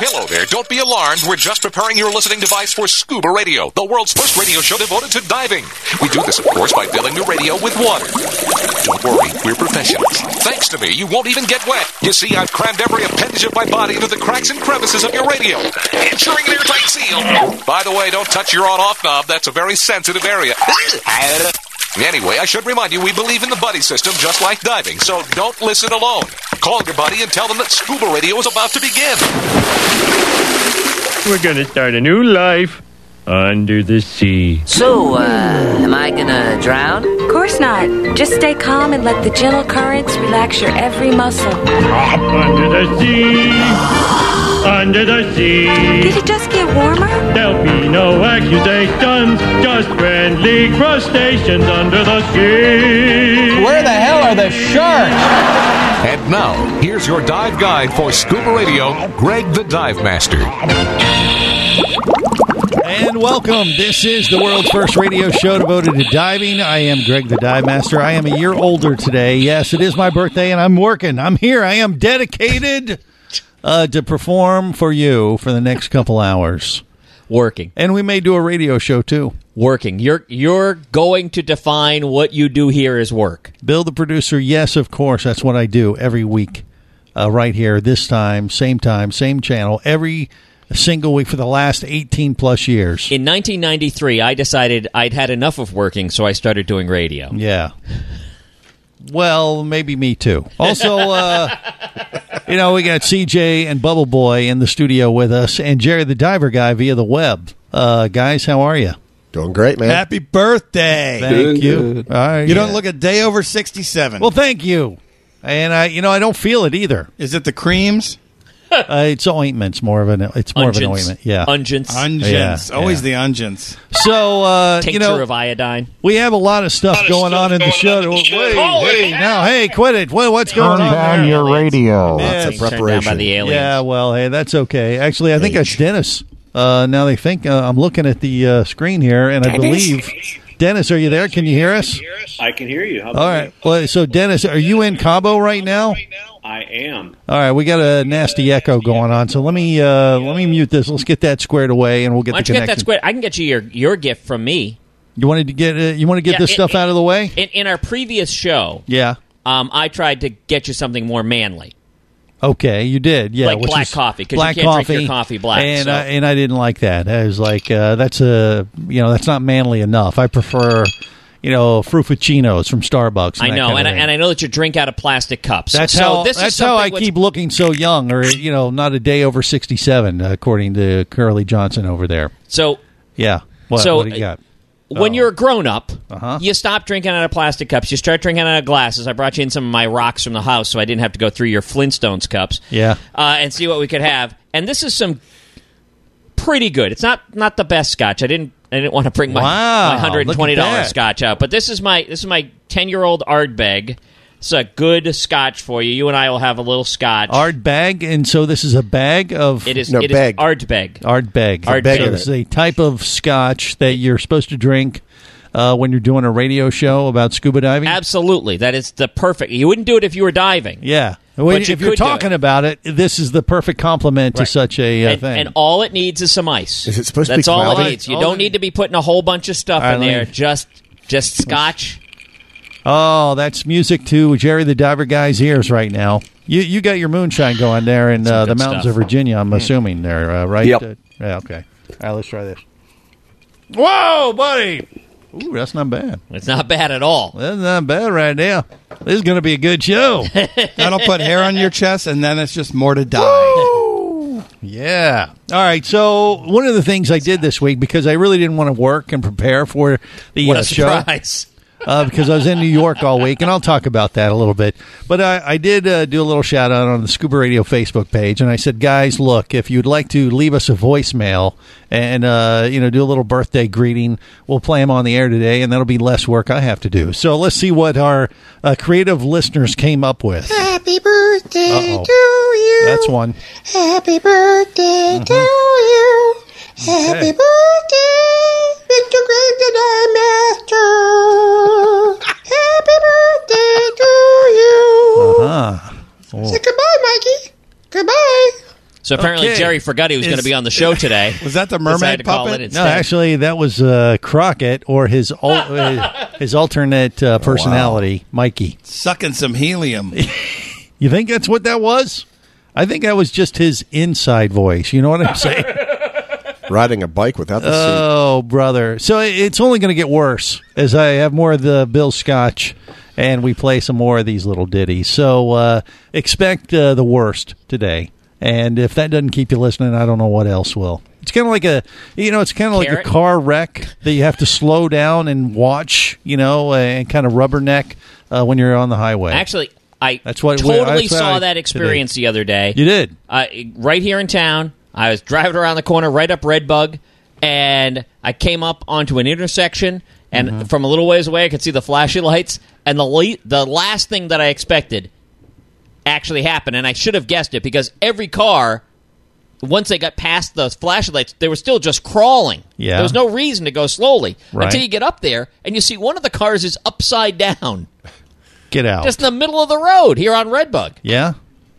Hello there. Don't be alarmed. We're just preparing your listening device for Scuba Radio, the world's first radio show devoted to diving. We do this, of course, by filling the radio with water. Don't worry, we're professionals. Thanks to me, you won't even get wet. You see, I've crammed every appendage of my body into the cracks and crevices of your radio, ensuring an airtight seal. By the way, don't touch your on-off knob. That's a very sensitive area. Anyway, I should remind you, we believe in the buddy system just like diving, so don't listen alone. Call your buddy and tell them that Scuba Radio is about to begin. We're gonna start a new life under the sea. So, am I gonna drown? Of course not. Just stay calm and let the gentle currents relax your every muscle. Under the sea. Under the sea. Did it just get warmer? There'll be no accusations, just friendly crustaceans under the sea. Where the hell are the sharks? And now, here's your dive guide for Scuba Radio, Greg the Dive Master. And welcome. This is the world's first radio show devoted to diving. I am Greg the Dive Master. I am a year older today. Yes, it is my birthday, and I'm working. I'm here. I am dedicated to perform for you for the next couple hours. Working. And we may do a radio show, too. Working. You're going to define what you do here as work. Bill, the producer, yes, of course. That's what I do every week. Right here, this time, same channel, every single week for the last 18-plus years. In 1993, I decided I'd had enough of working, so I started doing radio. Yeah. Well, maybe me too. Also, we got CJ and Bubble Boy in the studio with us, and Jerry the Diver Guy via the web. Guys, how are you? Doing great, man. Happy birthday. Thank you. All right, you don't look a day over 67. Well, thank you. And I don't feel it either. Is it the creams? It's ointments, more of an ointment. Yeah, Unguents. Yeah, always the unguents. So tincture of iodine. We have a lot of stuff going on in the show. Hey, quit it! What's going on? Turn down your radio. Yeah, Lots of preparation. Turned down by the aliens. Yeah, well, hey, that's okay. Actually, I think it's Dennis. Now they think I'm looking at the screen here, and I believe. Dennis, are you there? Can you hear us? I can hear you. How about all right. Well, so Dennis, are you in Cabo right now? I am. All right, we got a nasty echo going on, so let me mute this. Let's get that squared away, and we'll get Why the don't you connection. get that squared? I can get you your gift from me. You wanted to get this stuff out of the way? In our previous show, yeah. I tried to get you something more manly. Okay, you did, yeah. Like black coffee, because you can't drink your coffee black. And so. and I didn't like that. I was like, that's not manly enough. I prefer. Fruffuccinos from Starbucks. I know, and I know that you drink out of plastic cups. That's how I keep looking so young, or not a day over 67, according to Curly Johnson over there. So yeah, what do you got? When you're a grown up, you stop drinking out of plastic cups. You start drinking out of glasses. I brought you in some of my rocks from the house, so I didn't have to go through your Flintstones cups. Yeah, and see what we could have. And this is some pretty good. It's not the best scotch. I didn't want to bring my $120 scotch out, but this is my 10-year-old Ardbeg. It's a good scotch for you. You and I will have a little scotch. Ardbeg, and so this is a bag of it is Ardbeg. Ardbeg. So this is a type of scotch that you're supposed to drink when you're doing a radio show about scuba diving. Absolutely, that is the perfect. You wouldn't do it if you were diving. Yeah. If you're talking about it, this is the perfect complement to such a thing. And all it needs is some ice. Is it supposed That's to be all it needs. You don't need to be putting a whole bunch of stuff in there. Just scotch. Oh, that's music to Jerry the Diver Guy's ears right now. You got your moonshine going there in the mountains of Virginia, I'm assuming there, right? Yep. Yeah, okay. All right, let's try this. Whoa, buddy! Ooh, that's not bad. It's not bad at all. That's not bad right now. This is going to be a good show. That'll put hair on your chest, and then it's just more to die. Woo! Yeah. All right, so one of the things I did this week, because I really didn't want to work and prepare for the what a show. Surprise. Because I was in New York all week, and I'll talk about that a little bit. But I did do a little shout-out on the Scuba Radio Facebook page, and I said, guys, look, if you'd like to leave us a voicemail and do a little birthday greeting, we'll play them on the air today, and that'll be less work I have to do. So let's see what our creative listeners came up with. Happy birthday to you. That's one. Happy birthday to you. Happy birthday, Victor Greg the Dive Master. Happy birthday to you. Uh-huh. Oh. Say goodbye, Mikey. Goodbye. So apparently Okay. Jerry forgot he was going to be on the show today. Was that the Decided mermaid to call puppet? it No, instead. actually, that was Crockett or his alternate personality, Mikey. Sucking some helium. You think that's what that was? I think that was just his inside voice. You know what I'm saying? Riding a bike without the seat. Oh, brother. So it's only going to get worse as I have more of the Bill Scotch and we play some more of these little ditties. So expect the worst today. And if that doesn't keep you listening, I don't know what else will. It's kind of like like a car wreck that you have to slow down and watch, and kind of rubberneck when you're on the highway. Actually, I That's what totally that's what saw I- that experience the other day. You did? Right here in town. I was driving around the corner right up Redbug, and I came up onto an intersection, and from a little ways away, I could see the flashing lights, and the last thing that I expected actually happened, and I should have guessed it, because every car, once they got past the flashing lights, they were still just crawling. Yeah. There was no reason to go slowly Right. until you get up there, and you see one of the cars is upside down. Get out. Just in the middle of the road here on Redbug. Yeah?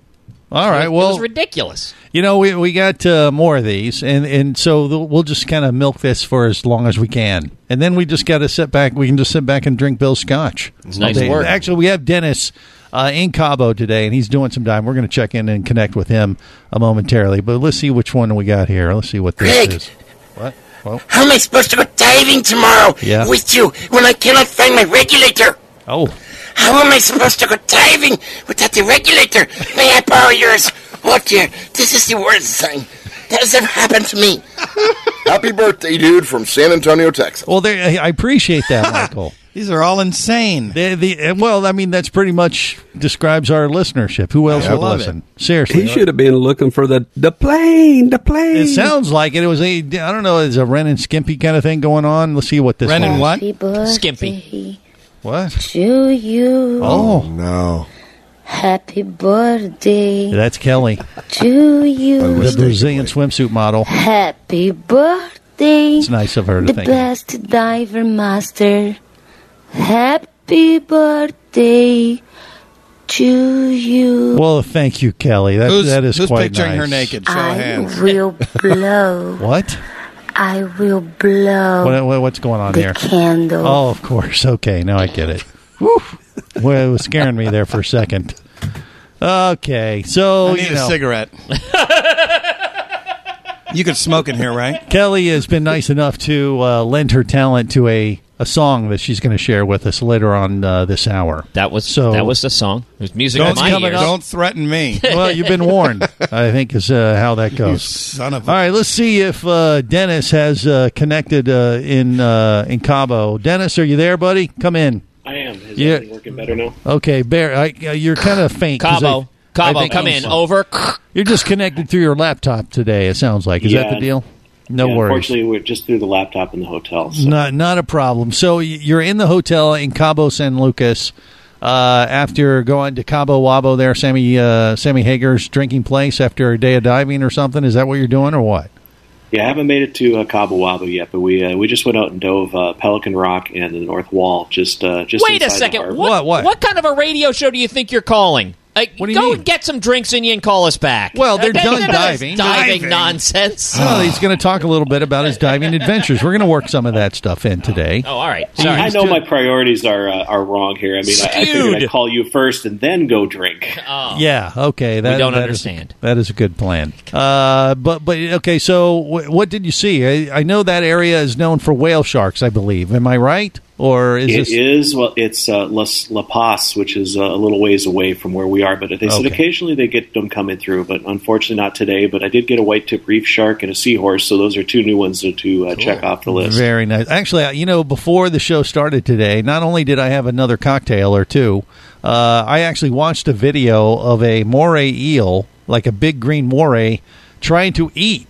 All right, It well, was ridiculous. we got more of these, and so we'll just kind of milk this for as long as we can, and then we just got to sit back. We can just sit back and drink Bill's Scotch. It's nice work. Actually, we have Dennis in Cabo today, and he's doing some time. We're going to check in and connect with him momentarily, but let's see which one we got here. Let's see what this Greg. is. What? Well, How am I supposed to go diving tomorrow Yeah. with you when I cannot find my regulator? oh, How am I supposed to go diving without the regulator? May I borrow yours? Oh dear, this is the worst thing that has ever happened to me. Happy birthday, dude, from San Antonio, Texas. well, I appreciate that, Michael. These are all insane. Well, I mean, that's pretty much describes our listenership. Who else I would love listen? Seriously. He should have been looking for the plane. It sounds like it. It was I don't know, it's a Ren and Skimpy kind of thing going on. Let's see what this Ren and is. what? Happy birthday Skimpy. What? to you. Oh, No. Happy birthday that's Kelly, to you. the Brazilian swimsuit model. Happy birthday. It's nice of her to The think. best diver master. Happy birthday to you. Well, thank you, Kelly. That is who's quite picturing nice. her naked? Show of I hands. will blow. What? I will blow What's going on the here? candle. Oh, of course. Okay, now I get it. Whew. Well, it was scaring me there for a second. Okay, so I need a cigarette. You could smoke in here, right? Kelly has been nice enough to lend her talent to a song that she's going to share with us later on this hour. That was the song. It was music in my ears. Don't threaten me. Well, you've been warned, I think, is how that You goes. son of All a... right, let's see if Dennis has connected in Cabo. Dennis, are you there, buddy? Come in. I am. Is Yeah. everything working better now? Okay, Bear, you're kind of faint. 'cause Cabo, I think come in. Over. You're just connected through your laptop today, it sounds like. Is that the deal? No Yeah, worries. Unfortunately, we're just through the laptop in the hotel. So. Not a problem. So you're in the hotel in Cabo San Lucas after going to Cabo Wabo there, Sammy Hager's drinking place after a day of diving or something. Is that what you're doing or what? Yeah, I haven't made it to Cabo Wabo yet, but we just went out and dove Pelican Rock and the North Wall. Just Wait a inside the second. harbor. What kind of a radio show do you think you're calling? What do you go mean? and get some drinks in you and call us back. Well, they're done None of this diving. Diving nonsense. No, he's going to talk a little bit about his diving adventures. We're going to work some of that stuff in today. Oh, all right. See, Sorry. I know my priorities are wrong here. I mean, I figured I'd call you first and then go drink. Oh. Yeah, okay. We don't that understand. That is a good plan. But okay, so what did you see? I know that area is known for whale sharks, I believe. Am I right? Or is It's La Paz, which is a little ways away from where we are. But they said occasionally they get them coming through, but unfortunately not today. But I did get a white-tip reef shark and a seahorse, so those are two new ones to check off the list. Very nice. Actually, before the show started today, not only did I have another cocktail or two, I actually watched a video of a moray eel, like a big green moray, trying to eat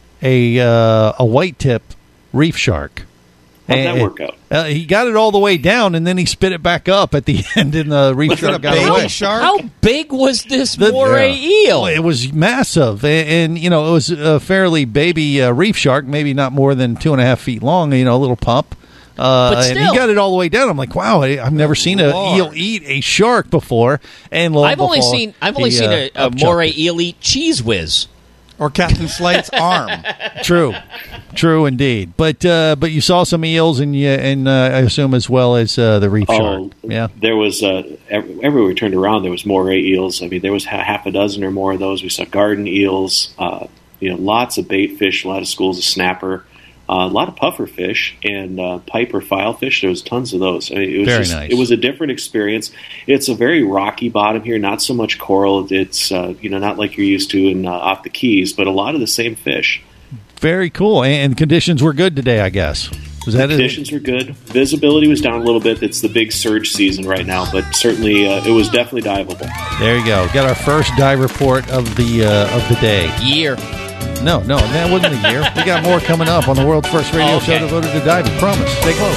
a white-tip reef shark. How'd that work out? He got it all the way down, and then he spit it back up at the end, and the reef shark got away. How big was this moray eel? It was massive, and it was a fairly baby reef shark, maybe not more than 2.5 feet long. A little pup. But and he got it all the way down. I'm like, wow, I've never seen an eel eat a shark before. And I've only seen a moray eel eat Cheese Whiz. Or Captain Slate's arm. True indeed. But you saw some eels, and I assume as well as the reef shark. Yeah, there was everywhere we turned around, there was moray eels. I mean, there was half a dozen or more of those. We saw garden eels. Lots of bait fish, a lot of schools of snapper, a lot of puffer fish, and pipe or file fish. There was tons of those. I mean, it was very nice. It was a different experience. It's a very rocky bottom here, not so much coral. It's not like you're used to in off the Keys, but a lot of the same fish. Very cool. And conditions were good today, I guess. Was that conditions were good. Visibility was down a little bit. It's the big surge season right now, but certainly it was definitely diveable. There you go. Got our first dive report of the day. Year. No, that wasn't a year. We got more coming up on the world's first radio show devoted to diving. Promise. Stay close.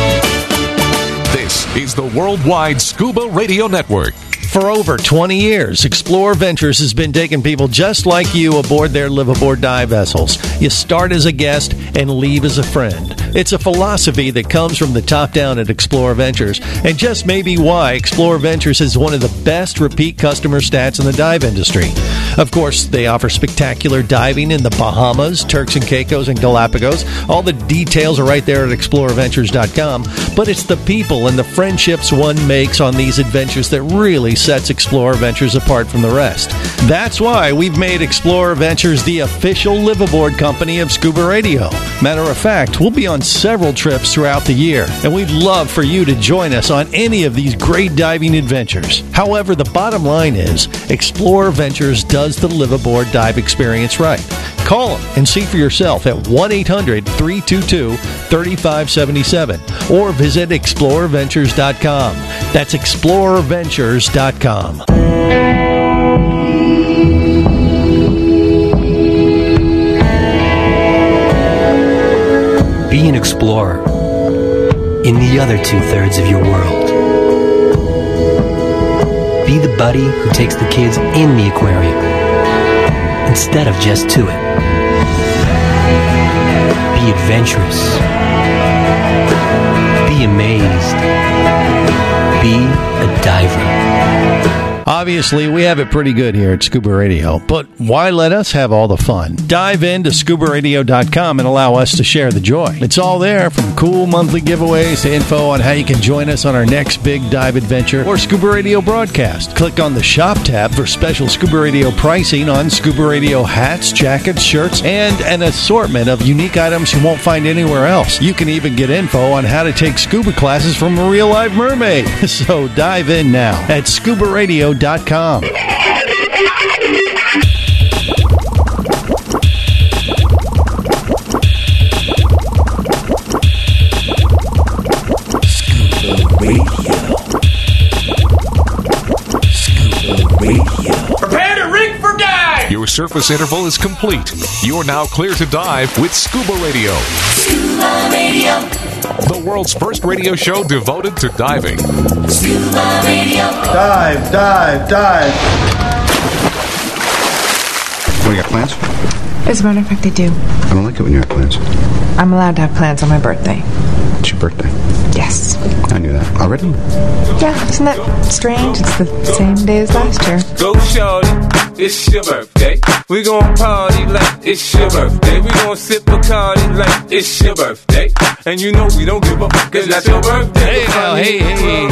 This is the Worldwide Scuba Radio Network. For over 20 years, Explorer Ventures has been taking people just like you aboard their live-aboard dive vessels. You start as a guest and leave as a friend. It's a philosophy that comes from the top down at Explorer Ventures, and just may be why Explorer Ventures is one of the best repeat customer stats in the dive industry. Of course, they offer spectacular diving in the Bahamas, Turks and Caicos, and Galapagos. All the details are right there at explorerventures.com, but it's the people and the friendships one makes on these adventures that really sets Explorer Ventures apart from the rest. That's why we've made Explorer Ventures the official live-aboard company of Scuba Radio. Matter of fact, we'll be on several trips throughout the year, and we'd love for you to join us on any of these great diving adventures. However, the bottom line is, Explorer Ventures does the live-aboard dive experience right. Call them and see for yourself at 1-800-322-3577 or visit explorerventures.com. That's explorerventures.com. Be an explorer in the other 2/3 of your world. Be the buddy who takes the kids in the aquarium instead of just to it. Be adventurous. Be amazed. Be a diver. Obviously, we have it pretty good here at Scuba Radio, but why let us have all the fun? Dive into scubaradio.com and allow us to share the joy. It's all there, from cool monthly giveaways to info on how you can join us on our next big dive adventure or Scuba Radio broadcast. Click on the Shop tab for special Scuba Radio pricing on Scuba Radio hats, jackets, shirts, and an assortment of unique items you won't find anywhere else. You can even get info on how to take scuba classes from a real live mermaid. So dive in now at scubaradio.com. Prepare to rig for dive! Your surface interval is complete. You're now clear to dive with Scuba Radio. Scuba Radio. The world's first radio show devoted to diving. Scuba Radio. Dive, dive, dive. What, you got plans? As a matter of fact, I do. I don't like it when you have plans. I'm allowed to have plans on my birthday. It's your birthday? Yes. I knew that. Already? Yeah, isn't that strange? It's the same day as last year. Go shorty, it's your birthday. We gon' party like it's your birthday. We gon' sip Bacardi like it's your birthday. And you know we don't give up, cause that's your birthday. Hey.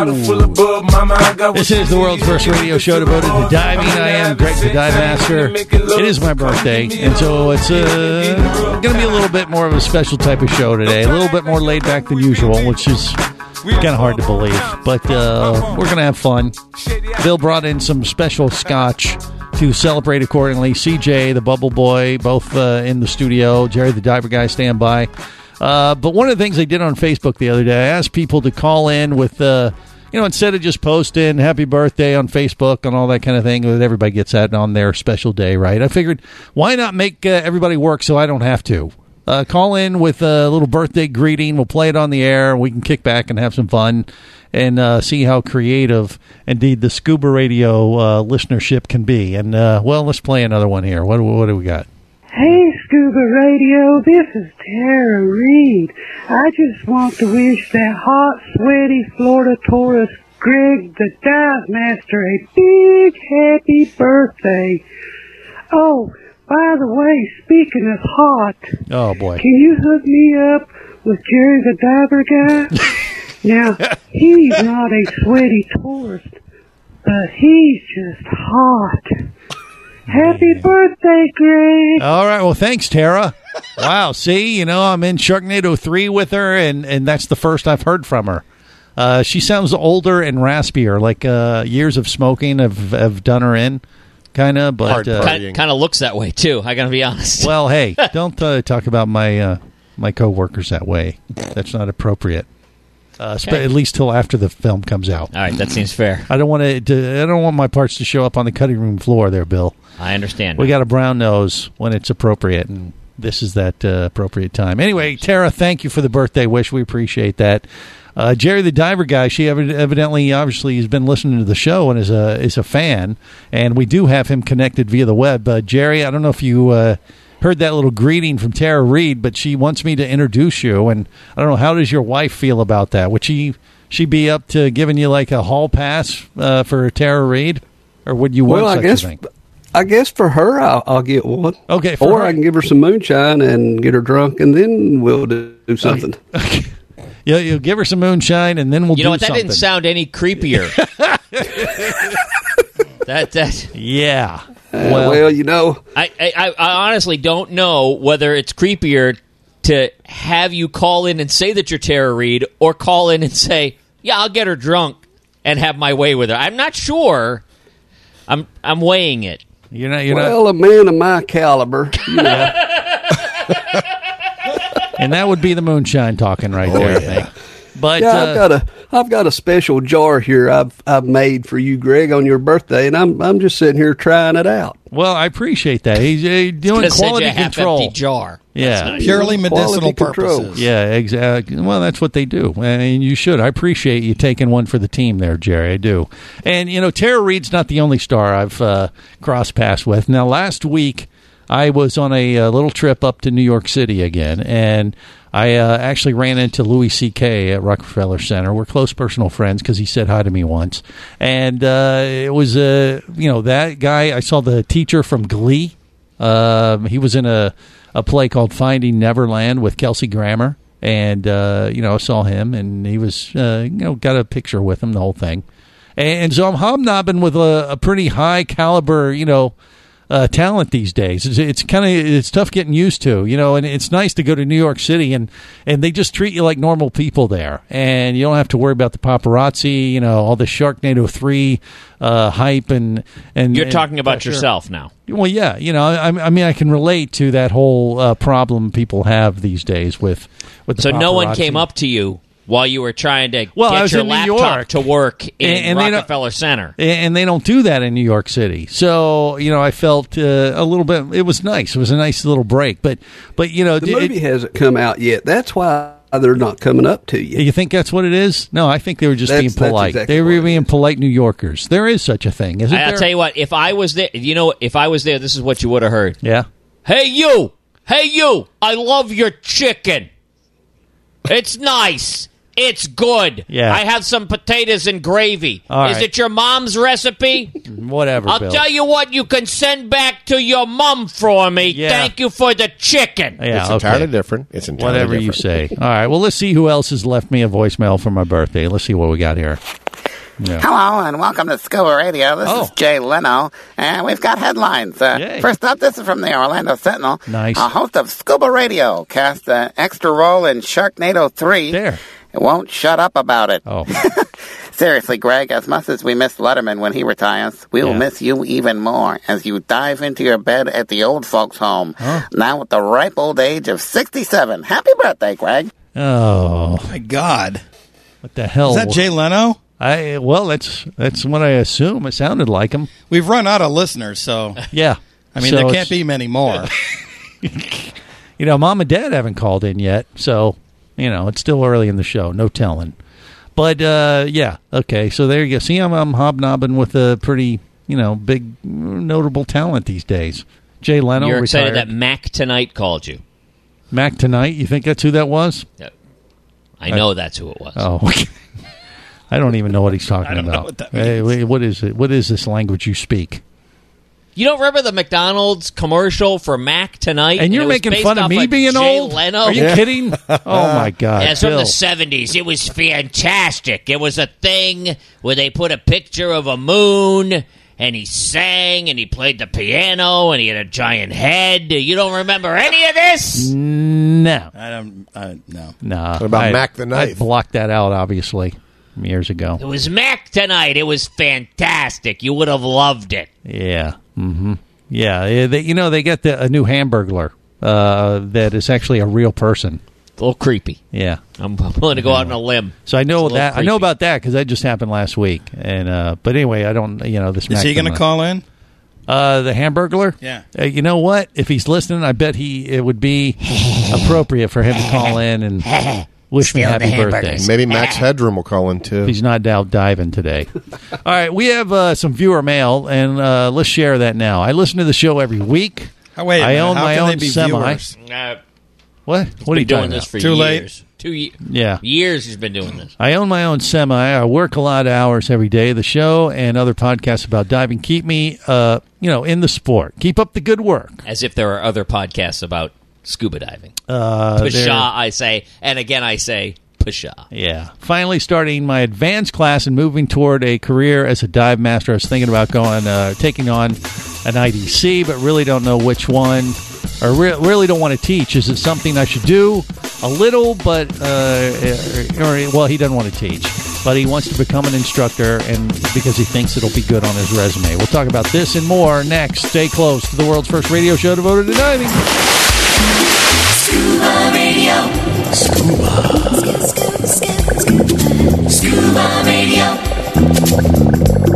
This is the world's first radio show devoted to diving. I am Greg the Dive Master. It is my birthday, and so it's going to be a little bit more of a special type of show today. A little bit more laid back than usual, which is kind of hard to believe. But we're going to have fun. Bill brought in some special scotch to celebrate accordingly. CJ, the Bubble Boy, both in the studio. Jerry, the Diver Guy, stand by. But one of the things I did on Facebook the other day, I asked people to call in with, instead of just posting happy birthday on Facebook and all that kind of thing, that everybody gets that on their special day, right? I figured, why not make everybody work so I don't have to? Call in with a little birthday greeting. We'll play it on the air. We can kick back and have some fun and see how creative, indeed, the Scuba Radio listenership can be. And, let's play another one here. What do we got? Hey, Scuba Radio, this is Tara Reed. I just want to wish that hot, sweaty Florida tourist Greg the Dive Master a big happy birthday. Oh, By the way, speaking of hot, Oh, boy. can you hook me up with Jerry the Diver guy? Now, he's not a sweaty tourist, but he's just hot. Happy birthday, Greg. All right. Well, thanks, Tara. Wow. See, I'm in Sharknado 3 with her, and that's the first I've heard from her. She sounds older and raspier, like years of smoking have done her in, kind of. But kind of looks that way, too, I got to be honest. Well, hey, don't talk about my co-workers that way. That's not appropriate. At least till after the film comes out. All right, that seems fair. I don't want my parts to show up on the cutting room floor there, Bill. I understand. We got a brown nose when it's appropriate, and this is that appropriate time. Anyway, Tara, thank you for the birthday wish. We appreciate that. Jerry the Diver guy, she obviously has been listening to the show and is a fan, and we do have him connected via the web. Jerry, I don't know if you heard that little greeting from Tara Reid, but she wants me to introduce you, and I don't know, how does your wife feel about that? Would she be up to giving you like a hall pass for Tara Reid, or would you want such a thing? I guess for her, I'll get one. Okay, I can give her some moonshine and get her drunk, and then we'll do something. Okay. You'll give her some moonshine, and then we'll do something. You know what? That didn't sound any creepier. Yeah. Well, I honestly don't know whether it's creepier to have you call in and say that you're Tara Reid, or call in and say, "Yeah, I'll get her drunk and have my way with her." I'm not sure. I'm weighing it. You're not. A man of my caliber, and that would be the moonshine talking right there, I think. But I've got a special jar here I've made for you, Greg, on your birthday, and I'm just sitting here trying it out. Well, I appreciate that. He's doing quality control. Half-empty jar. Yeah, nice. Purely medicinal purposes. Yeah, exactly. Well, that's what they do, and you should. I appreciate you taking one for the team there, Jerry. I do. And Tara Reid's not the only star I've crossed paths with. Now, last week I was on a little trip up to New York City again, and I actually ran into Louis C.K. at Rockefeller Center. We're close personal friends because he said hi to me once. And it was, that guy. I saw the teacher from Glee. He was in a play called Finding Neverland with Kelsey Grammer. And, I saw him, and he was, got a picture with him, the whole thing. And so I'm hobnobbing with a pretty high caliber, talent these days. It's tough getting used to, and it's nice to go to New York City and they just treat you like normal people there, and you don't have to worry about the paparazzi, all the Sharknado 3 hype and you're talking about yourself now. Well, yeah, I can relate to that whole problem people have these days with the paparazzi. So no one came up to you while you were trying to get your laptop to work in Rockefeller Center. And they don't do that in New York City. So, I felt a little bit, it was nice. It was a nice little break. But the movie hasn't come out yet. That's why they're not coming up to you. You think that's what it is? No, I think they were just being polite. Exactly they were being polite New Yorkers. There is such a thing, isn't there? I'll tell you what, if I was there, this is what you would have heard. Yeah. Hey, you, I love your chicken. It's nice. It's good. Yeah. I have some potatoes and gravy. Is it your mom's recipe? Whatever, I'll tell you what, you can send back to your mom for me. Yeah. Thank you for the chicken. Yeah, it's entirely different. It's entirely whatever different. You say. All right, well, let's see who else has left me a voicemail for my birthday. Let's see what we got here. Yeah. Hello, and welcome to Scuba Radio. This is Jay Leno, and we've got headlines. First up, this is from the Orlando Sentinel. Nice. A host of Scuba Radio cast an extra role in Sharknado 3. There. It won't shut up about it. Oh. Seriously, Greg, as much as we miss Letterman when he retires, we will miss you even more as you dive into your bed at the old folks' home. Huh? Now at the ripe old age of 67. Happy birthday, Greg. Oh. My God. What the hell? Is that Jay Leno? Well, that's what I assume. It sounded like him. We've run out of listeners, so... Yeah. I mean, there can't be many more. Mom and Dad haven't called in yet, so... it's still early in the show. No telling. But, okay. So there you go. See, I'm hobnobbing with a pretty, big, notable talent these days. Jay Leno, You're retired. excited that Mac Tonight called you. Mac Tonight? You think that's who that was? Yeah. I know that's who it was. Oh, okay. I don't even know what he's talking about. Know what that means. Hey, what is it? What is this language you speak? You don't remember the McDonald's commercial for Mac Tonight? And you're making fun of me being Jay old? Leno? Are you kidding? Oh, my God. Yeah, it's from Bill. the 70s. It was fantastic. It was a thing where they put a picture of a moon, and he sang, and he played the piano, and he had a giant head. You don't remember any of this? No. I don't. No. No. What about Mac the Knife? I blocked that out, obviously, from years ago. It was Mac Tonight. It was fantastic. You would have loved it. Yeah. Mm-hmm. Yeah. They get a new Hamburglar that is actually a real person. A little creepy. Yeah. I'm willing to go out on a limb. So I know It's a little that. I know creepy. about that because that just happened last week. And but anyway, I don't. This. Is he going to call in? The Hamburglar? Yeah. You know what? If he's listening, I bet it would be appropriate for him to call in and wish me happy birthday. Maybe Max Headroom will call in, too. If he's not out diving today. All right, we have some viewer mail, and let's share that now. I listen to the show every week. Oh, wait a minute. I own How my can they own be semi. viewers? What? What are you doing talking this about? for Too late? years. Yeah. Years he's been doing this. I own my own semi. I work a lot of hours every day. The show and other podcasts about diving keep me, in the sport. Keep up the good work. As if there are other podcasts about scuba diving. There- Pshaw, I say. And again, I say pshaw. Yeah. Finally starting my advanced class and moving toward a career as a dive master. I was thinking about taking on an IDC, but really don't know which one. Or really don't want to teach. Is it something I should do? A little, but he doesn't want to teach, but he wants to become an instructor, and because he thinks it'll be good on his resume. We'll talk about this and more next. Stay close to the world's first radio show devoted to diving. Scuba Radio. Scuba Radio.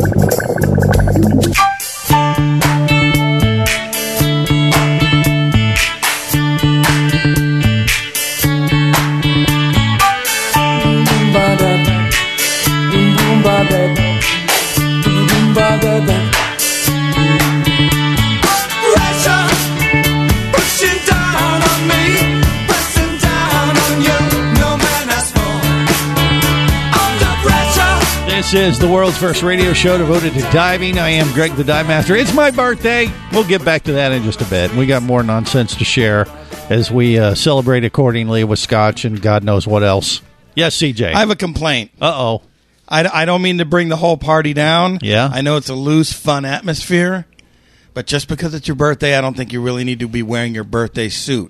This is the world's first radio show devoted to diving. I am Greg the Dive Master. It's my birthday. We'll get back to that in just a bit. We got more nonsense to share as we celebrate accordingly with scotch and God knows what else. Yes, CJ. I have a complaint. Uh-oh. I don't mean to bring the whole party down. Yeah. I know it's a loose, fun atmosphere, but just because it's your birthday, I don't think you really need to be wearing your birthday suit.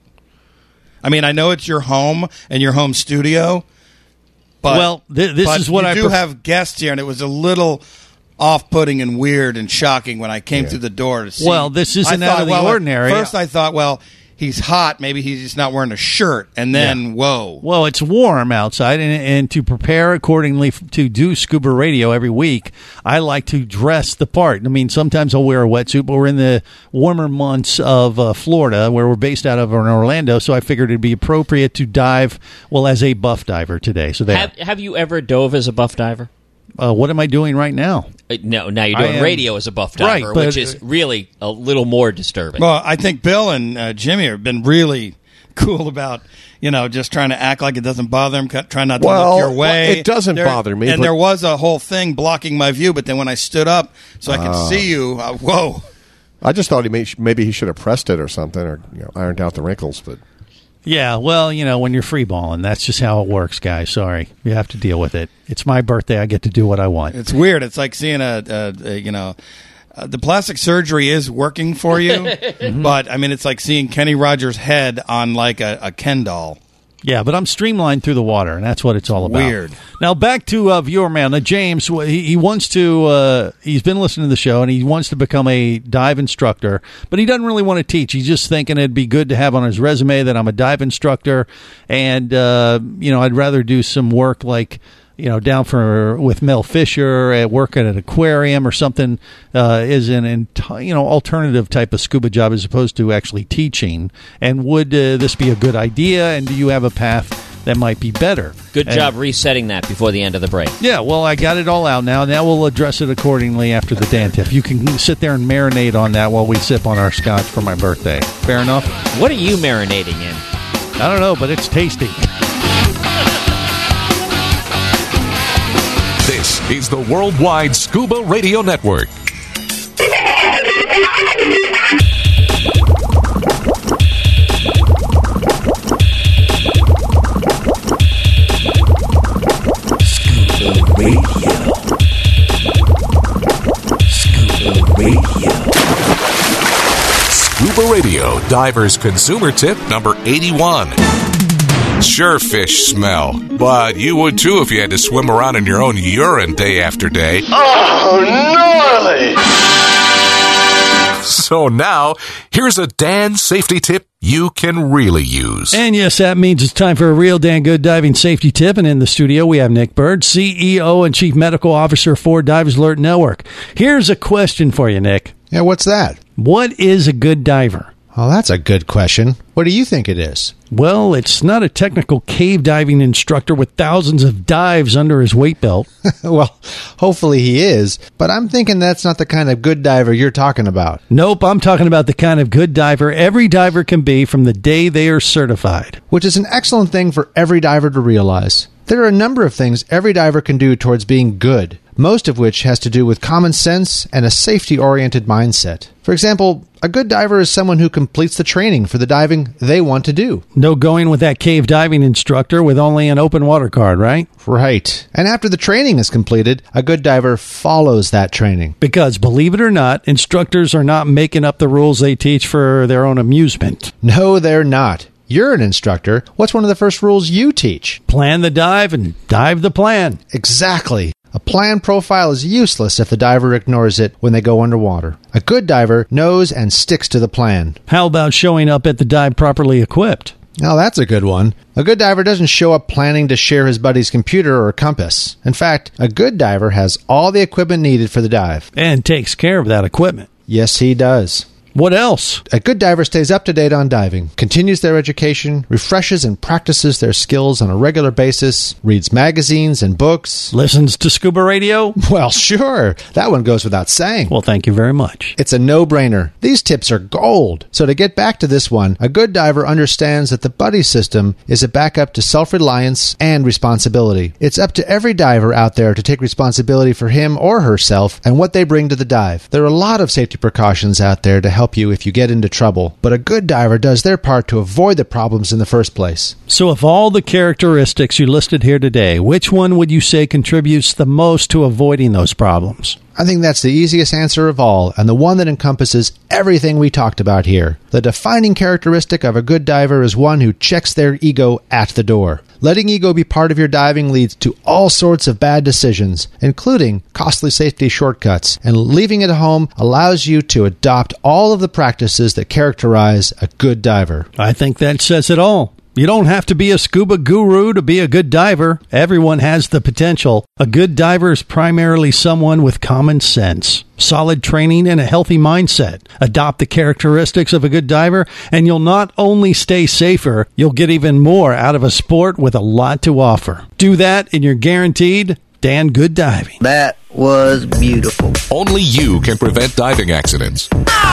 I mean, I know it's your home and your home studio, but this is what I do have guests here, and it was a little off-putting and weird and shocking when I came through the door to see. Well, this isn't out of the ordinary. First, I thought, he's hot. Maybe he's just not wearing a shirt. And then, whoa. Well, it's warm outside, and to prepare accordingly to do scuba radio every week, I like to dress the part. I mean, sometimes I'll wear a wetsuit, but we're in the warmer months of Florida, where we're based out of in Orlando, so I figured it'd be appropriate to dive, as a buff diver today. So have you ever dove as a buff diver? What am I doing right now? No, now you're doing radio as a buff diver, right, but, which is really a little more disturbing. Well, I think Bill and Jimmy have been really cool about, just trying to act like it doesn't bother them, trying not to look your way. It doesn't bother me. And there was a whole thing blocking my view, but then when I stood up so I could see you, whoa. I just thought maybe he should have pressed it or something, or ironed out the wrinkles, but... Yeah, well, when you're free balling, that's just how it works, guys. Sorry. You have to deal with it. It's my birthday. I get to do what I want. It's weird. It's like seeing the plastic surgery is working for you, but, it's like seeing Kenny Rogers' head on, like, a Ken doll. Yeah, but I'm streamlined through the water, and that's what it's all about. Weird. Now, back to viewer mail. Now, James, he wants to, he's been listening to the show, and he wants to become a dive instructor, but he doesn't really want to teach. He's just thinking it'd be good to have on his resume that I'm a dive instructor, and, I'd rather do some work like... down with Mel Fisher at work at an aquarium or something is an alternative type of scuba job as opposed to actually teaching. And would this be a good idea? And do you have a path that might be better? Good job resetting that before the end of the break. Yeah, well, I got it all out now. Now we'll address it accordingly after the Dan tip. You can sit there and marinate on that while we sip on our scotch for my birthday. Fair enough? What are you marinating in? I don't know, but it's tasty. This is the Worldwide Scuba Radio Network. Scuba Radio Diver's Consumer Tip number 81. Sure, fish smell, but you would too if you had to swim around in your own urine day after day. Oh, gnarly! So now, here's a Dan safety tip you can really use. And yes, that means it's time for a real Dan good diving safety tip. And in the studio, we have Nick Bird, CEO and Chief Medical Officer for Divers Alert Network. Here's a question for you, Nick. Yeah, what's that? What is a good diver? Oh, that's a good question. What do you think it is? Well, it's not a technical cave diving instructor with thousands of dives under his weight belt. Well, hopefully he is, but I'm thinking that's not the kind of good diver you're talking about. Nope, I'm talking about the kind of good diver every diver can be from the day they are certified. Which is an excellent thing for every diver to realize. There are a number of things every diver can do towards being good, most of which has to do with common sense and a safety-oriented mindset. For example, a good diver is someone who completes the training for the diving they want to do. No going with that cave diving instructor with only an open water card, right? Right. And after the training is completed, a good diver follows that training. Because, believe it or not, instructors are not making up the rules they teach for their own amusement. No, they're not. You're an instructor. What's one of the first rules you teach? Plan the dive and dive the plan. Exactly. A plan profile is useless if the diver ignores it when they go underwater. A good diver knows and sticks to the plan. How about showing up at the dive properly equipped? Now that's a good one. A good diver doesn't show up planning to share his buddy's computer or compass. In fact, a good diver has all the equipment needed for the dive. And takes care of that equipment. Yes, he does. What else? A good diver stays up to date on diving, continues their education, refreshes and practices their skills on a regular basis, reads magazines and books. Listens to Scuba Radio? Well, sure. That one goes without saying. Well, thank you very much. It's a no-brainer. These tips are gold. So to get back to this one, a good diver understands that the buddy system is a backup to self-reliance and responsibility. It's up to every diver out there to take responsibility for him or herself and what they bring to the dive. There are a lot of safety precautions out there to help you if you get into trouble, but a good diver does their part to avoid the problems in the first place. So of all the characteristics you listed here today, which one would you say contributes the most to avoiding those problems? I think that's the easiest answer of all, and the one that encompasses everything we talked about here. The defining characteristic of a good diver is one who checks their ego at the door. Letting ego be part of your diving leads to all sorts of bad decisions, including costly safety shortcuts, and leaving it at home allows you to adopt all of the practices that characterize a good diver. I think that says it all. You don't have to be a scuba guru to be a good diver. Everyone has the potential. A good diver is primarily someone with common sense, solid training, and a healthy mindset. Adopt the characteristics of a good diver, and you'll not only stay safer, you'll get even more out of a sport with a lot to offer. Do that, and you're guaranteed Dan good diving. That was beautiful. Only you can prevent diving accidents.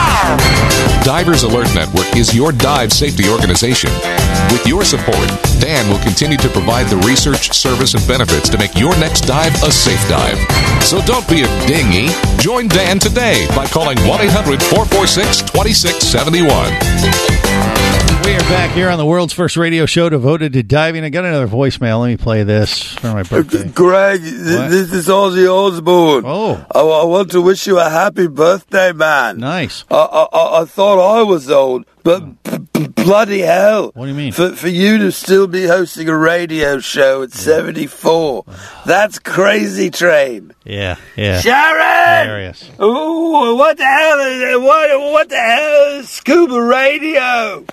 Divers Alert Network is your dive safety organization. With your support, Dan will continue to provide the research, service, and benefits to make your next dive a safe dive. So don't be a dinghy. Join Dan today by calling 1-800-446-2671. We are back here on the world's first radio show devoted to diving. I got another voicemail. Let me play this for my birthday. Greg, this is Ozzy Osbourne. Oh. I want to wish you a happy birthday, man. Nice. I thought I was old, but bloody hell. What do you mean? For you to still be hosting a radio show at 74, that's crazy train. Yeah. Sharon! Hilarious. Ooh, what the hell is it? What the hell is Scuba Radio?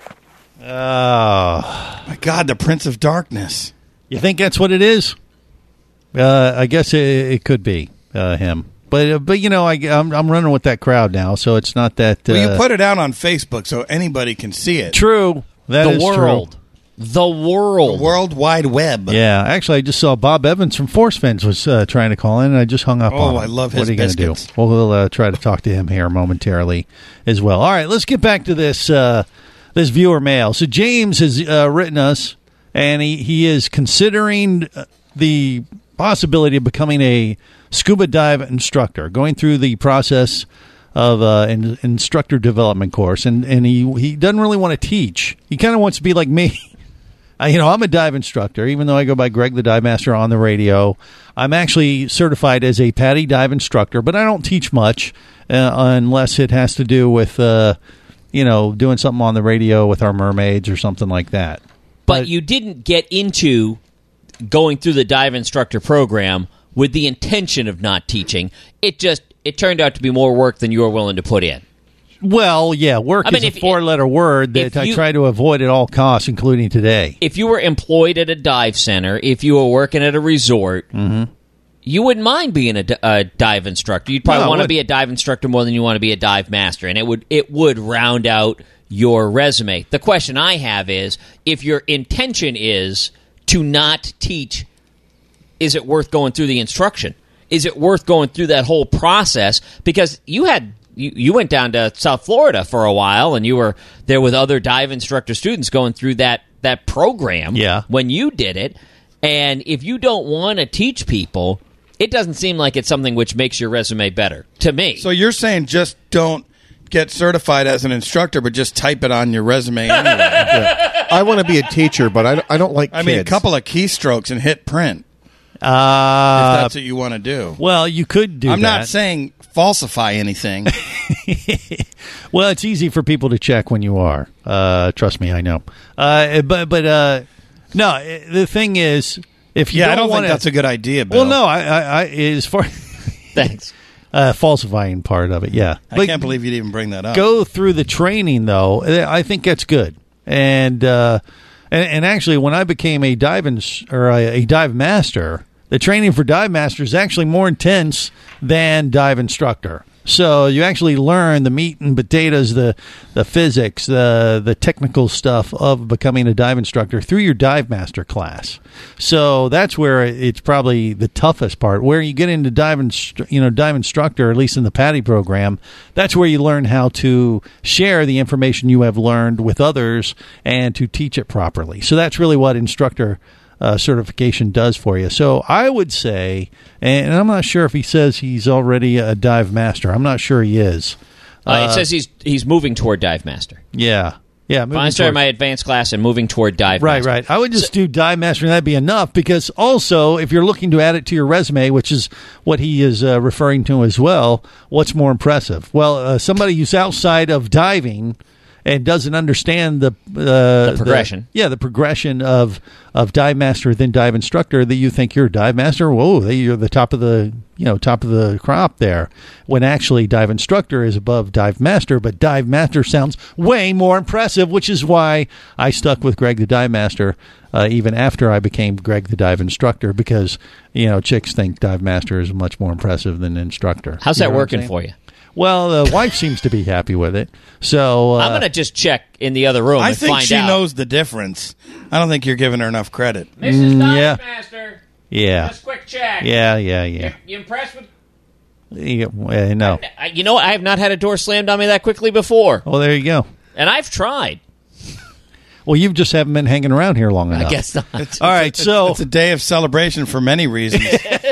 Oh. My God, the Prince of Darkness. You think that's what it is? I guess it could be him. But you know, I'm running with that crowd now, so it's not that... Well, you put it out on Facebook so anybody can see it. True. That is world. True. The world. The World Wide Web. Yeah. Actually, I just saw Bob Evans from Force Fence was trying to call in, and I just hung up on him. Oh, I love his What are you going to do? biscuits. Well, we'll try to talk to him here momentarily as well. All right, let's get back to this this viewer mail. So James has written us, and he is considering the possibility of becoming a scuba dive instructor, going through the process instructor development course, and he doesn't really want to teach. He kind of wants to be like me. I'm a dive instructor, even though I go by Greg the Dive Master on the radio. I'm actually certified as a PADI dive instructor, but I don't teach much unless it has to do with doing something on the radio with our mermaids or something like that. But you didn't get into going through the dive instructor program with the intention of not teaching. It turned out to be more work than you were willing to put in. Well, yeah, work is a four-letter word that I try to avoid at all costs, including today. If you were employed at a dive center, if you were working at a resort, you wouldn't mind being a dive instructor. You'd probably want to be a dive instructor more than you want to be a dive master, and it would round out your resume. The question I have is, if your intention is to not teach, is it worth going through the instruction? Is it worth going through that whole process? Because you went down to South Florida for a while, and you were there with other dive instructor students going through that program when you did it. And if you don't want to teach people, it doesn't seem like it's something which makes your resume better, to me. So you're saying just don't get certified as an instructor, but just type it on your resume anyway. I want to be a teacher, but I don't like kids. I mean, a couple of keystrokes and hit print. If that's what you want to do. Well, you could do that. I'm not saying falsify anything. Well, it's easy for people to check when you are. Trust me, I know. But no, the thing is, if you I don't think that's a good idea, Bill. Well, no, I as far thanks. Falsifying part of it, yeah. I can't believe you'd even bring that up. Go through the training, though. I think that's good. And actually, when I became a dive master, the training for dive master is actually more intense than dive instructor. So you actually learn the meat and potatoes, the physics, the technical stuff of becoming a dive instructor through your dive master class. So that's where it's probably the toughest part. Where you get into dive instructor, at least in the PADI program, that's where you learn how to share the information you have learned with others and to teach it properly. So that's really what instructor certification does for you. So I would say, and I'm not sure if he says he's already a dive master. I'm not sure he is. It says he's moving toward dive master. Yeah. I started my advanced class and moving toward dive master. Right. I would just do dive master, and that'd be enough. Because also, if you're looking to add it to your resume, which is what he is referring to as well, what's more impressive? Well, somebody who's outside of diving and doesn't understand the progression. The progression of dive master then dive instructor, that you think you're a dive master. Whoa, you're the top of the crop there. When actually dive instructor is above dive master, but dive master sounds way more impressive, which is why I stuck with Greg the Dive Master even after I became Greg the Dive Instructor, because chicks think dive master is much more impressive than instructor. How's that working for you? Well, the wife seems to be happy with it. So I'm going to just check in the other room. I and think find she out. knows the difference. I don't think you're giving her enough credit. Mrs. Dive Master. Yeah. Just quick check. Yeah. You impressed with? No. I have not had a door slammed on me that quickly before. Well, there you go. And I've tried. Well, you just haven't been hanging around here long enough. I guess not. All right, so it's a day of celebration for many reasons.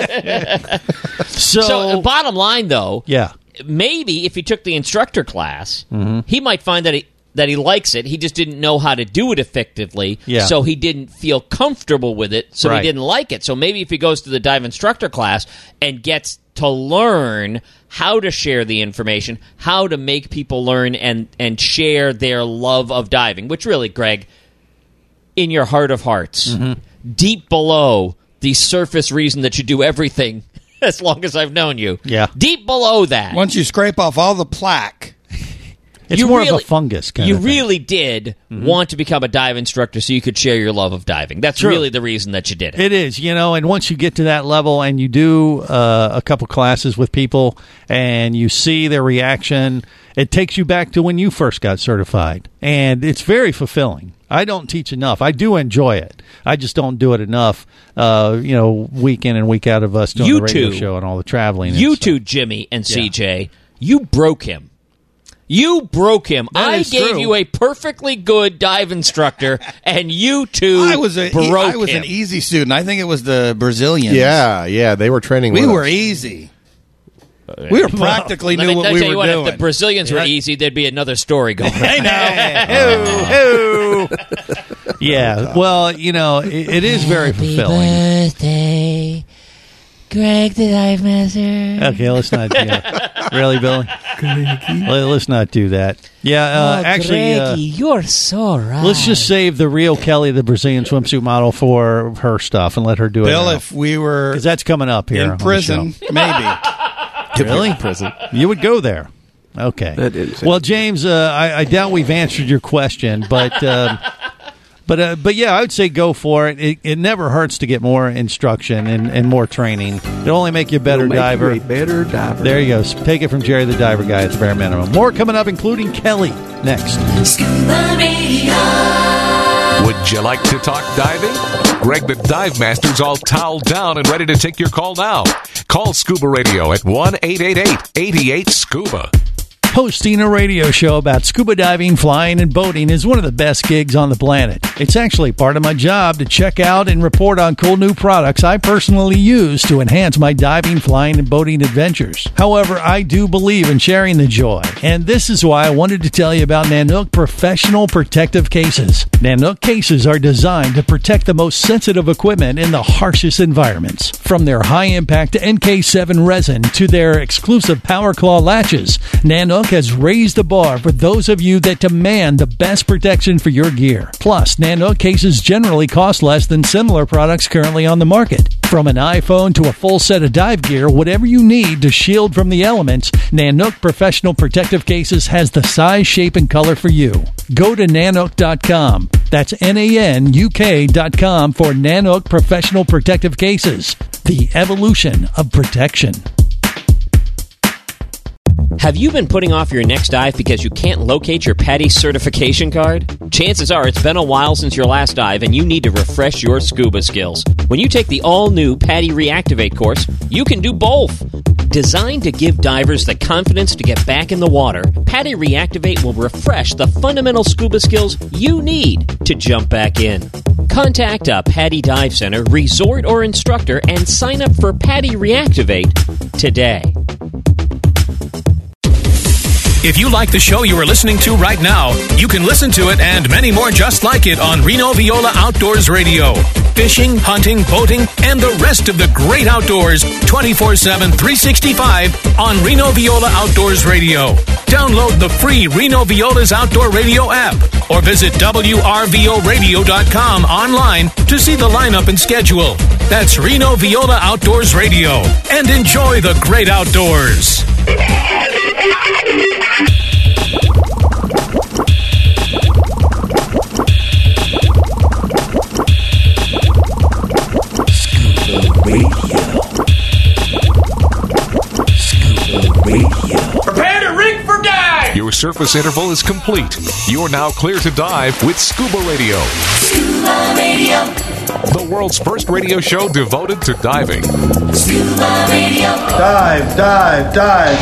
So, bottom line, though, yeah. Maybe if he took the instructor class, he might find that he likes it. He just didn't know how to do it effectively, so he didn't feel comfortable with it, so he didn't like it. So maybe if he goes to the dive instructor class and gets to learn how to share the information, how to make people learn and share their love of diving, which really, Greg, in your heart of hearts, deep below the surface reason that you do everything as long as I've known you. Yeah. Deep below that. Once you scrape off all the plaque. It's more of a fungus kind of thing. You really did want to become a dive instructor so you could share your love of diving. That's really the reason that you did it. It is, and once you get to that level and you do a couple classes with people and you see their reaction, it takes you back to when you first got certified. And it's very fulfilling. I don't teach enough. I do enjoy it. I just don't do it enough, week in and week out of us doing the radio show and all the traveling. You two, Jimmy and CJ, you broke him. You broke him. I gave you a perfectly good dive instructor, and you two I was an easy student. I think it was the Brazilians. Yeah, they were training with us. We were easy. We were practically Let knew me what tell we you were what, doing. If the Brazilians were easy, there'd be another story going on. Yeah, well, it is very fulfilling. Birthday, Greg the Dive Master. Okay, let's not. Really, Billy? Let's not do that. Yeah, actually, Greggy, you're so right. let's just save the real Kelly, the Brazilian swimsuit model, for her stuff and let her do it. Bill, if we were because that's coming up here in prison, maybe. Really? Prison. You would go there. Okay. Well, James, I doubt we've answered your question, but yeah, I would say go for it. It never hurts to get more instruction and more training. It'll only make you a better diver. You a better diver. There you go. Take it from Jerry the Diver Guy at the bare minimum. More coming up, including Kelly, next. Scuba Radio. Would you like to talk diving? Greg the Dive Master's all toweled down and ready to take your call now. Call Scuba Radio at 1-888-88-SCUBA. Hosting a radio show about scuba diving, flying, and boating is one of the best gigs on the planet. It's actually part of my job to check out and report on cool new products I personally use to enhance my diving, flying, and boating adventures. However, I do believe in sharing the joy, and this is why I wanted to tell you about Nanook Professional Protective Cases. Nanook cases are designed to protect the most sensitive equipment in the harshest environments. From their high-impact NK7 resin to their exclusive Power Claw latches, Nanook has raised the bar for those of you that demand the best protection for your gear. Plus, Nanook cases generally cost less than similar products currently on the market. From an iPhone to a full set of dive gear, whatever you need to shield from the elements, Nanook Professional Protective Cases has the size, shape, and color for you. Go to Nanook.com. That's NANUK.com for Nanook Professional Protective Cases. The evolution of protection. Have you been putting off your next dive because you can't locate your PADI certification card? Chances are it's been a while since your last dive and you need to refresh your scuba skills. When you take the all-new PADI Reactivate course, you can do both. Designed to give divers the confidence to get back in the water, PADI Reactivate will refresh the fundamental scuba skills you need to jump back in. Contact a PADI Dive Center, resort, or instructor and sign up for PADI Reactivate today. If you like the show you are listening to right now, you can listen to it and many more just like it on Reno Viola Outdoors Radio. Fishing, hunting, boating, and the rest of the great outdoors 24/7, 365 on Reno Viola Outdoors Radio. Download the free Reno Viola's Outdoor Radio app or visit WRVOradio.com online to see the lineup and schedule. That's Reno Viola Outdoors Radio. And enjoy the great outdoors. Prepare to rig for dive! Your surface interval is complete. You're now clear to dive with Scuba Radio. Scuba Radio. The world's first radio show devoted to diving. Scuba Radio. Dive, dive, dive.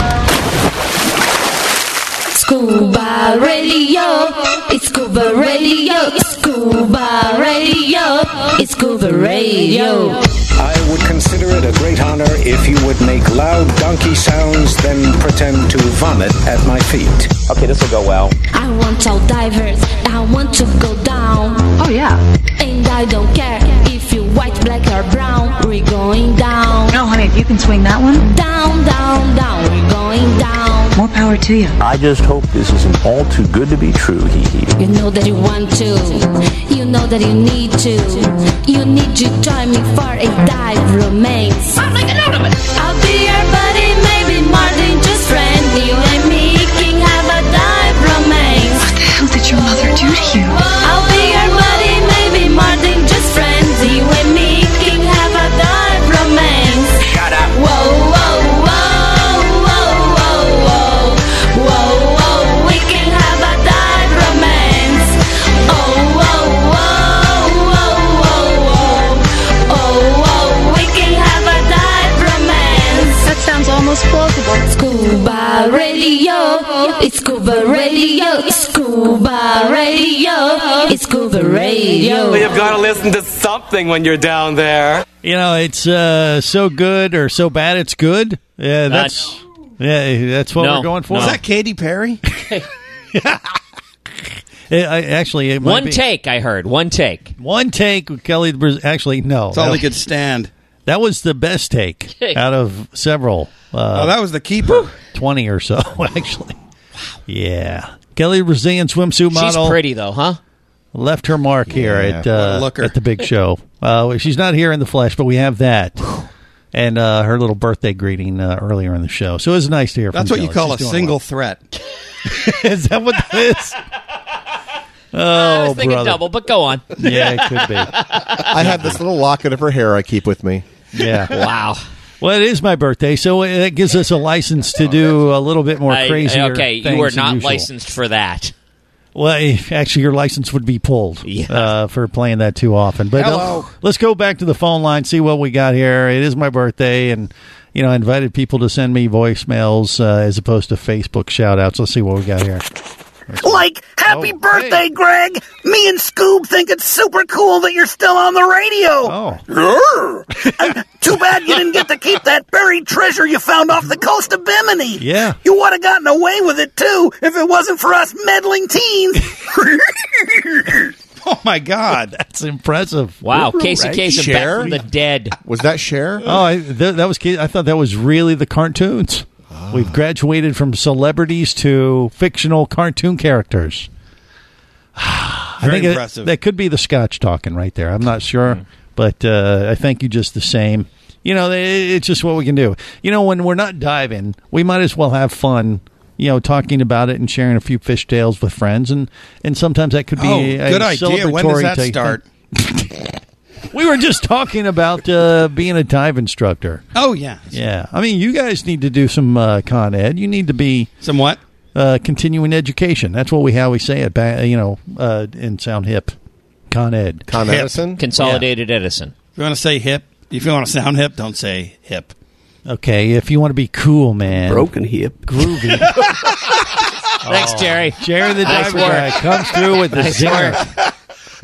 Scuba Radio, it's Scuba Radio, it's Scuba Radio, it's Scuba Radio. I would consider it a great honor if you would make loud donkey sounds, then pretend to vomit at my feet. Okay, this will go well. I want all divers, I want to go down. Oh yeah. And I don't care if you're white, black or brown, we're going down. No, honey, if you can swing that one. Down, down, down, we're going down. More power to you. I just hope this isn't all too good to be true, hee hee. You know that you want to, you know that you need to. You need to join me for a dive romance. I'll make a note of it. I'll be your buddy, maybe more than just friend. You and me can have a dive romance. What the hell did your mother do to you? I'll be your buddy, maybe more than just friends. You and me can have a dive romance. Shut up. Whoa, whoa, whoa, whoa, whoa, whoa, whoa, whoa. We can have a dive romance. Oh, whoa, whoa, whoa, whoa, whoa, oh, whoa. We can have a dive romance. That sounds almost plausible. Scuba Radio, it's Scuba Radio, it's Scuba Radio, it's Scuba Radio. Well, you've got to listen to something when you're down there. You know, it's so good or so bad it's good. Yeah, that's what we're going for. Was that Katy Perry? Actually, it might one be. take. I heard one take. One take with Kelly. Actually, no. That's all he could stand. That was the best take out of several. That was the keeper. 20 or so, actually. Yeah. Kelly Brazilian swimsuit model. She's pretty, though, huh? Left her mark here at the big show. She's not here in the flesh, but we have that. And her little birthday greeting earlier in the show. So it was nice to hear from That's what Kelly. you call She's a doing single well. threat. Is that what that is? I was thinking brother. double, but go on. Yeah, it could be. I have this little locket of her hair I keep with me. Yeah. Wow. Well, it is my birthday, so it gives us a license to do a little bit more crazy. Okay, you are not licensed for that. Well, actually, your license would be pulled for playing that too often. But let's go back to the phone line, see what we got here. It is my birthday, and I invited people to send me voicemails as opposed to Facebook shout-outs. Let's see what we got here. Like, happy birthday, Greg! Me and Scoob think it's super cool that you're still on the radio. Too bad you didn't get to keep that buried treasure you found off the coast of Bimini. Yeah. You would have gotten away with it, too, if it wasn't for us meddling teens. Oh, my God. That's impressive. Wow, Casey Kasem back from the dead. Was that Cher? Oh, that was. I thought that was really the cartoons. We've graduated from celebrities to fictional cartoon characters. Very impressive. That could be the Scotch talking right there. I'm not sure, but I thank you just the same. It's just what we can do. When we're not diving, we might as well have fun. Talking about it and sharing a few fish tales with friends, and sometimes that could be a good idea. When does that celebratory start? We were just talking about being a dive instructor. Oh, yeah. Yeah. I mean, you guys need to do some Con Ed. You need to be... Some what? Continuing education. That's what we say it, in Sound Hip. Con Ed. Con Edison? Consolidated Edison. If you want to say hip, if you want to sound hip, don't say hip. Okay, if you want to be cool, man. Broken hip. Groovy. Thanks, Jerry. Jerry the Nice diver work. guy comes through with the zinger.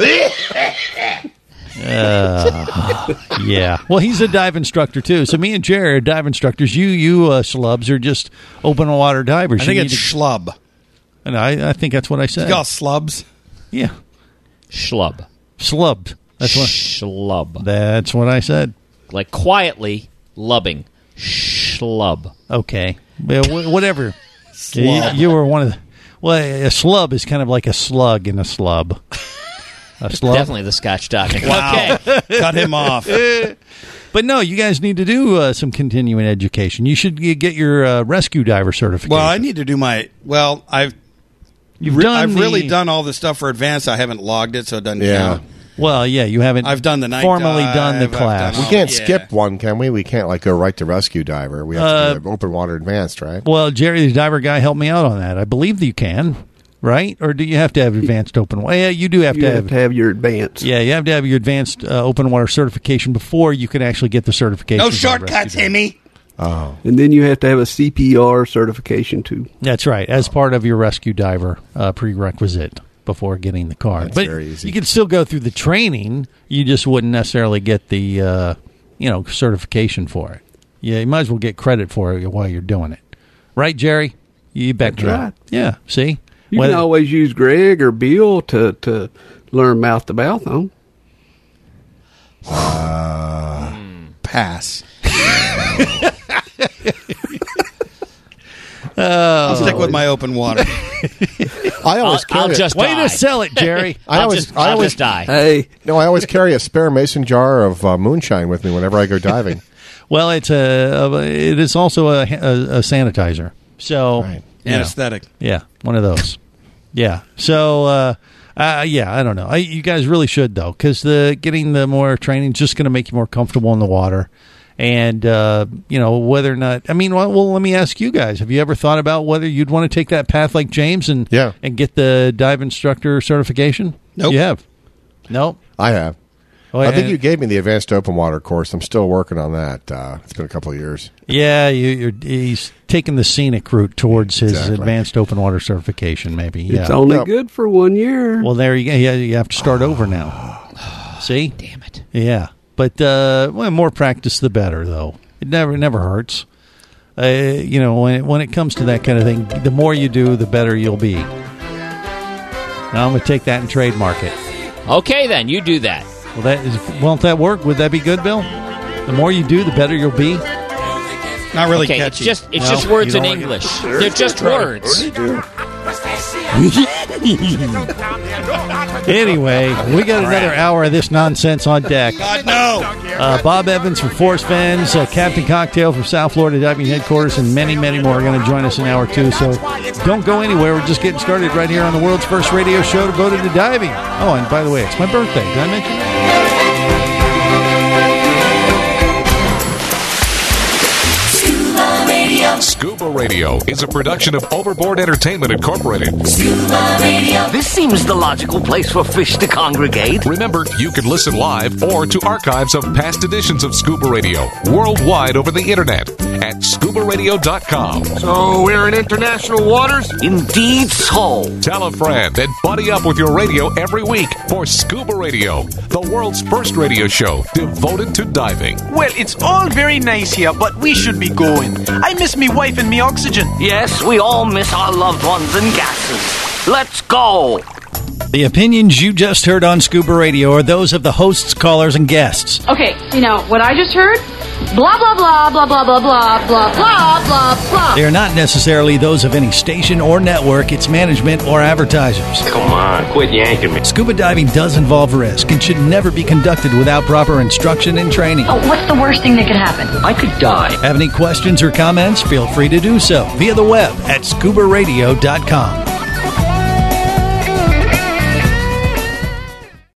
Yeah. Well, he's a dive instructor, too. So me and Jerry are dive instructors. You schlubs are just open water divers. I think it's schlub. And I think that's what I said. You call slubs? Yeah. Schlub. Slubbed. That's what. Schlub. That's what I said. Like quietly lubbing. Schlub. Okay. Well, whatever. Slub. You were one of the... Well, a slub is kind of like a slug in a slub. A slub? Definitely the Scotch talking. Wow. Okay. Cut him off. But no, you guys need to do some continuing education. You should get your rescue diver certification. Well, I need to do my... Well, I've really done all the stuff for advanced. I haven't logged it, so it doesn't count. Well, yeah, you haven't. I've done the night formally dive, done the I've class. done We can't skip one, can we? We can't go right to rescue diver. We have to do open water advanced, right? Well, Jerry, the diver guy, helped me out on that. I believe that you can, right? Or do you have to have advanced open water? Yeah, you do have to have your advanced. Yeah, you have to have your advanced open water certification before you can actually get the certification. No shortcuts, Timmy. Oh. And then you have to have a CPR certification, too. That's right, as part of your rescue diver prerequisite before getting the card. That's but very easy. You can still go through the training. You just wouldn't necessarily get the certification for it. Yeah, you might as well get credit for it while you're doing it. Right, Jerry? You bet. That's right. Yeah, see? You can always use Greg or Bill to learn mouth-to-mouth on. Pass. I'll stick with my open water. I'll just way die. to sell it, Jerry. I always just die. Hey. No, I always carry a spare mason jar of moonshine with me whenever I go diving. Well, it is also a sanitizer. So anesthetic. Yeah, one of those. Yeah. So I don't know. You guys really should though, because getting the more training is just going to make you more comfortable in the water. And, whether or not... I mean, well, let me ask you guys. Have you ever thought about whether you'd want to take that path like James and get the dive instructor certification? Nope. You have? Nope. I have. Oh, I think you gave me the advanced open water course. I'm still working on that. It's been a couple of years. Yeah, he's taking the scenic route towards his advanced open water certification, maybe. Yeah. It's only good for 1 year. Well, there you go. Yeah, you have to start over now. See? Damn it. Yeah. But more practice, the better, though. It never hurts. when it comes to that kind of thing, the more you do, the better you'll be. Now I'm going to take that and trademark it. Okay, then you do that. Well, won't that work? Would that be good, Bill? The more you do, the better you'll be. Not really okay, catchy. It's just words in English. They're just words. Anyway, we got another hour of this nonsense on deck. God, no! Bob Evans from Force Fens, Captain Cocktail from South Florida Diving Headquarters, and many, many more are going to join us in hour 2. So don't go anywhere. We're just getting started right here on the world's first radio show devoted to diving. Oh, and by the way, it's my birthday. Did I mention that? Scuba Radio is a production of Overboard Entertainment Incorporated. Scuba Radio. This seems the logical place for fish to congregate. Remember, you can listen live or to archives of past editions of Scuba Radio worldwide over the internet at scubaradio.com. So we're in international waters? Indeed so. Tell a friend and buddy up with your radio every week for Scuba Radio, the world's first radio show devoted to diving. Well, it's all very nice here, but we should be going. I miss me wife and me oxygen. Yes, we all miss our loved ones and gases. Let's go. The opinions you just heard on Scuba Radio are those of the hosts, callers, and guests. Okay, what I just heard? Blah, blah, blah, blah, blah, blah, blah, blah, blah, blah, blah. They are not necessarily those of any station or network, its management, or advertisers. Come on, quit yanking me. Scuba diving does involve risk and should never be conducted without proper instruction and training. Oh, what's the worst thing that could happen? I could die. Have any questions or comments? Feel free to do so via the web at scubaradio.com.